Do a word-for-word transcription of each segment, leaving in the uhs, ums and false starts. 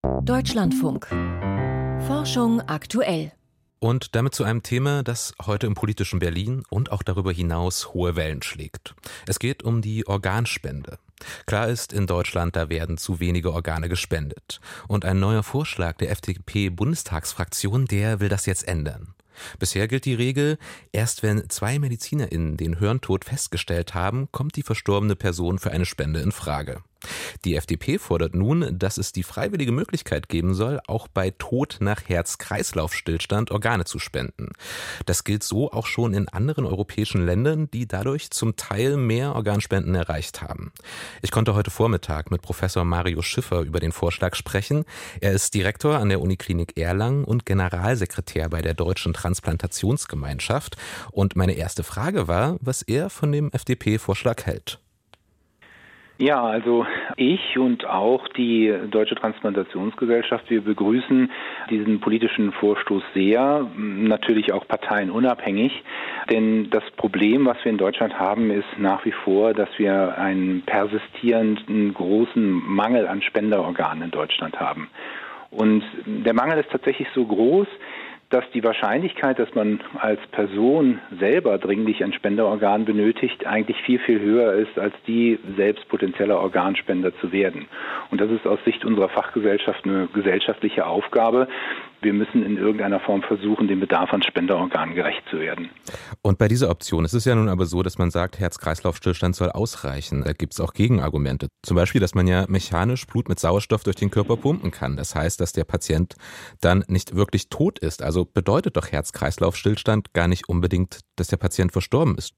Deutschlandfunk. Forschung aktuell. Und damit zu einem Thema, das heute im politischen Berlin und auch darüber hinaus hohe Wellen schlägt. Es geht um die Organspende. Klar ist, in Deutschland, da werden zu wenige Organe gespendet. Und ein neuer Vorschlag der F D P-Bundestagsfraktion, der will das jetzt ändern. Bisher gilt die Regel, erst wenn zwei MedizinerInnen den Hirntod festgestellt haben, kommt die verstorbene Person für eine Spende in Frage. Die F D P fordert nun, dass es die freiwillige Möglichkeit geben soll, auch bei Tod nach Herz-Kreislauf-Stillstand Organe zu spenden. Das gilt so auch schon in anderen europäischen Ländern, die dadurch zum Teil mehr Organspenden erreicht haben. Ich konnte heute Vormittag mit Professor Mario Schiffer über den Vorschlag sprechen. Er ist Direktor an der Uniklinik Erlangen und Generalsekretär bei der Deutschen Transplantationsgemeinschaft. Und meine erste Frage war, was er von dem F D P-Vorschlag hält. Ja, also ich und auch die Deutsche Transplantationsgesellschaft, wir begrüßen diesen politischen Vorstoß sehr, natürlich auch parteienunabhängig, denn das Problem, was wir in Deutschland haben, ist nach wie vor, dass wir einen persistierenden großen Mangel an Spenderorganen in Deutschland haben. Und der Mangel ist tatsächlich so groß, dass die Wahrscheinlichkeit, dass man als Person selber dringlich ein Spenderorgan benötigt, eigentlich viel, viel höher ist, als die selbst potenzieller Organspender zu werden. Und das ist aus Sicht unserer Fachgesellschaft eine gesellschaftliche Aufgabe. Wir müssen in irgendeiner Form versuchen, dem Bedarf an Spenderorganen gerecht zu werden. Und bei dieser Option ist es ja nun aber so, dass man sagt, Herz-Kreislauf-Stillstand soll ausreichen. Da gibt es auch Gegenargumente. Zum Beispiel, dass man ja mechanisch Blut mit Sauerstoff durch den Körper pumpen kann. Das heißt, dass der Patient dann nicht wirklich tot ist. Also bedeutet doch Herz-Kreislauf-Stillstand gar nicht unbedingt, dass der Patient verstorben ist.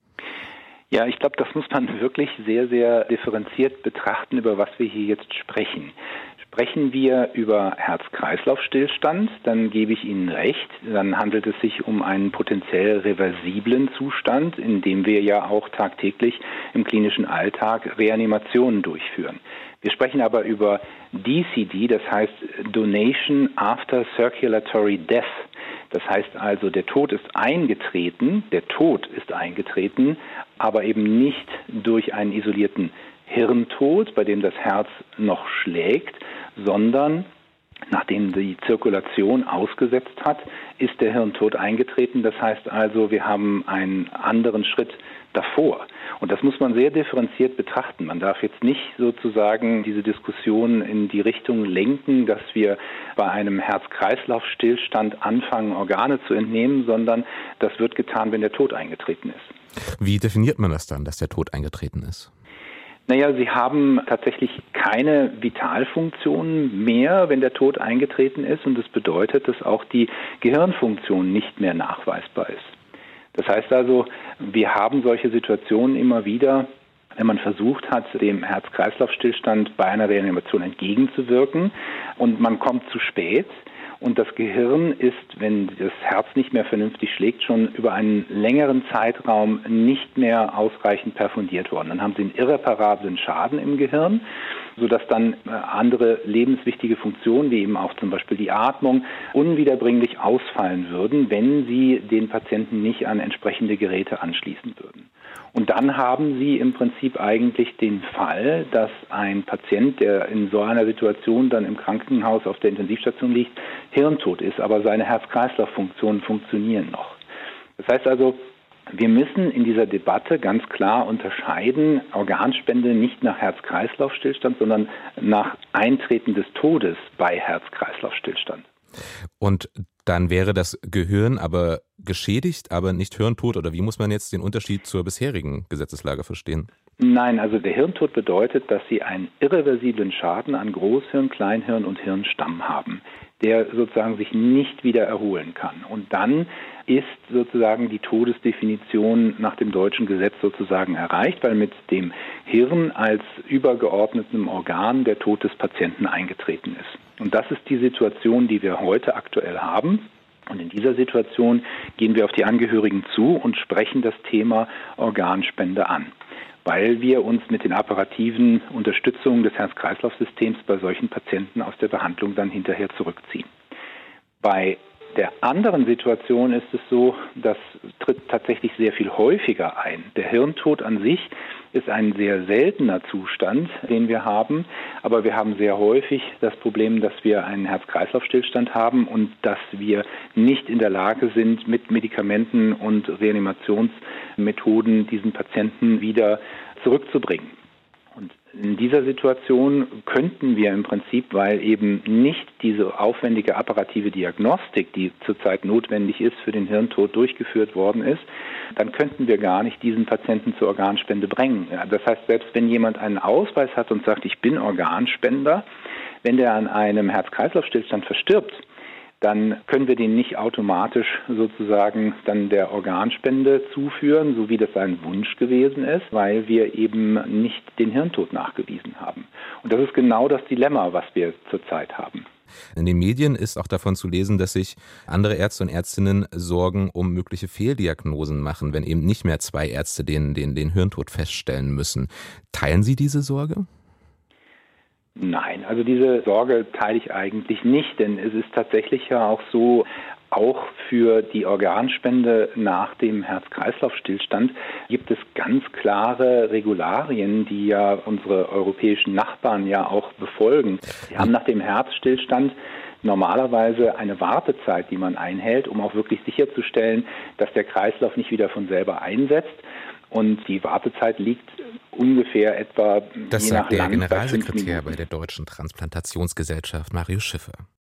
Ja, ich glaube, das muss man wirklich sehr, sehr differenziert betrachten, über was wir hier jetzt sprechen. Sprechen wir über Herz-Kreislauf-Stillstand, dann gebe ich Ihnen recht, dann handelt es sich um einen potenziell reversiblen Zustand, in dem wir ja auch tagtäglich im klinischen Alltag Reanimationen durchführen. Wir sprechen aber über D C D, das heißt Donation After Circulatory Death. Das heißt also, der Tod ist eingetreten, der Tod ist eingetreten, aber eben nicht durch einen isolierten Hirntod, bei dem das Herz noch schlägt, sondern nachdem die Zirkulation ausgesetzt hat, ist der Hirntod eingetreten. Das heißt also, wir haben einen anderen Schritt davor. Und das muss man sehr differenziert betrachten. Man darf jetzt nicht sozusagen diese Diskussion in die Richtung lenken, dass wir bei einem Herz-Kreislauf-Stillstand anfangen, Organe zu entnehmen, sondern das wird getan, wenn der Tod eingetreten ist. Wie definiert man das dann, dass der Tod eingetreten ist? Naja, sie haben tatsächlich keine Vitalfunktion mehr, wenn der Tod eingetreten ist. Und das bedeutet, dass auch die Gehirnfunktion nicht mehr nachweisbar ist. Das heißt also, wir haben solche Situationen immer wieder, wenn man versucht hat, dem Herz-Kreislauf-Stillstand bei einer Reanimation entgegenzuwirken und man kommt zu spät. Und das Gehirn ist, wenn das Herz nicht mehr vernünftig schlägt, schon über einen längeren Zeitraum nicht mehr ausreichend perfundiert worden. Dann haben Sie einen irreparablen Schaden im Gehirn, sodass dann andere lebenswichtige Funktionen, wie eben auch zum Beispiel die Atmung, unwiederbringlich ausfallen würden, wenn Sie den Patienten nicht an entsprechende Geräte anschließen würden. Und dann haben Sie im Prinzip eigentlich den Fall, dass ein Patient, der in so einer Situation dann im Krankenhaus auf der Intensivstation liegt, hirntot ist, aber seine Herz-Kreislauf-Funktionen funktionieren noch. Das heißt also, wir müssen in dieser Debatte ganz klar unterscheiden, Organspende nicht nach Herz-Kreislauf-Stillstand, sondern nach Eintreten des Todes bei Herz-Kreislauf-Stillstand. Und dann wäre das Gehirn aber geschädigt, aber nicht hirntot? Oder wie muss man jetzt den Unterschied zur bisherigen Gesetzeslage verstehen? Nein, also der Hirntod bedeutet, dass Sie einen irreversiblen Schaden an Großhirn, Kleinhirn und Hirnstamm haben, der sozusagen sich nicht wieder erholen kann. Und dann ist sozusagen die Todesdefinition nach dem deutschen Gesetz sozusagen erreicht, weil mit dem Hirn als übergeordnetem Organ der Tod des Patienten eingetreten ist. Und das ist die Situation, die wir heute aktuell haben. Und in dieser Situation gehen wir auf die Angehörigen zu und sprechen das Thema Organspende an, weil wir uns mit den apparativen Unterstützungen des Herz-Kreislauf-Systems bei solchen Patienten aus der Behandlung dann hinterher zurückziehen. Bei der anderen Situation ist es so, das tritt tatsächlich sehr viel häufiger ein. Der Hirntod an sich ist ein sehr seltener Zustand, den wir haben, aber wir haben sehr häufig das Problem, dass wir einen Herz-Kreislauf-Stillstand haben und dass wir nicht in der Lage sind, mit Medikamenten und Reanimationsmethoden diesen Patienten wieder zurückzubringen. Und in dieser Situation könnten wir im Prinzip, weil eben nicht diese aufwendige apparative Diagnostik, die zurzeit notwendig ist, für den Hirntod durchgeführt worden ist, dann könnten wir gar nicht diesen Patienten zur Organspende bringen. Das heißt, selbst wenn jemand einen Ausweis hat und sagt, ich bin Organspender, wenn der an einem Herz-Kreislauf-Stillstand verstirbt, dann können wir den nicht automatisch sozusagen dann der Organspende zuführen, so wie das ein Wunsch gewesen ist, weil wir eben nicht den Hirntod nachgewiesen haben. Und das ist genau das Dilemma, was wir zurzeit haben. In den Medien ist auch davon zu lesen, dass sich andere Ärzte und Ärztinnen Sorgen um mögliche Fehldiagnosen machen, wenn eben nicht mehr zwei Ärzte den, den, den Hirntod feststellen müssen. Teilen Sie diese Sorge? Nein, also diese Sorge teile ich eigentlich nicht, denn es ist tatsächlich ja auch so, auch für die Organspende nach dem Herz-Kreislauf-Stillstand gibt es ganz klare Regularien, die ja unsere europäischen Nachbarn ja auch befolgen. Sie haben nach dem Herzstillstand normalerweise eine Wartezeit, die man einhält, um auch wirklich sicherzustellen, dass der Kreislauf nicht wieder von selber einsetzt. Und die Wartezeit liegt ungefähr etwa, das je sagt nach der Land, Generalsekretär bei der Deutschen Transplantationsgesellschaft, Marius Schiffer.